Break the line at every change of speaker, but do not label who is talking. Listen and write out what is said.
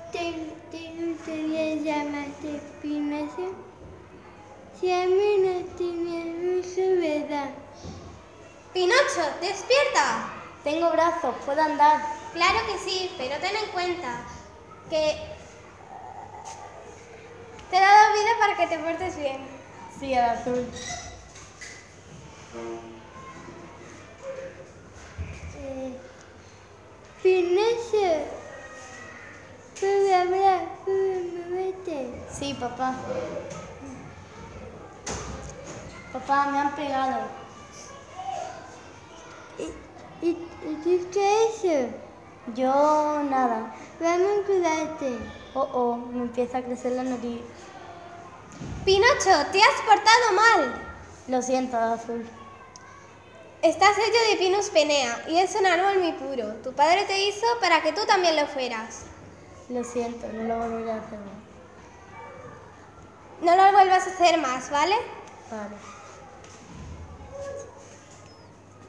¿Te gustaría llamarte Pinocho? Si a mí no tienes uso, ¿verdad?
¡Pinocho, despierta!
Tengo brazos, puedo andar.
Claro que sí, pero ten en cuenta que te he dado vida para que te portes bien.
Sí, el azul.
Pinocho, ¿puedo hablar? ¿Puedo moverte?
Sí, papá. Papá, me han pegado.
¿Y tú qué es eso?
Yo nada.
Vamos a curarte.
Me empieza a crecer la nariz.
Pinocho, te has portado mal.
Lo siento, azul.
Estás hecho de Pinus penea y es un árbol muy puro. Tu padre te hizo para que tú también lo fueras.
Lo siento, no lo volveré a hacer más.
No lo vuelvas a hacer más, ¿vale?
Vale.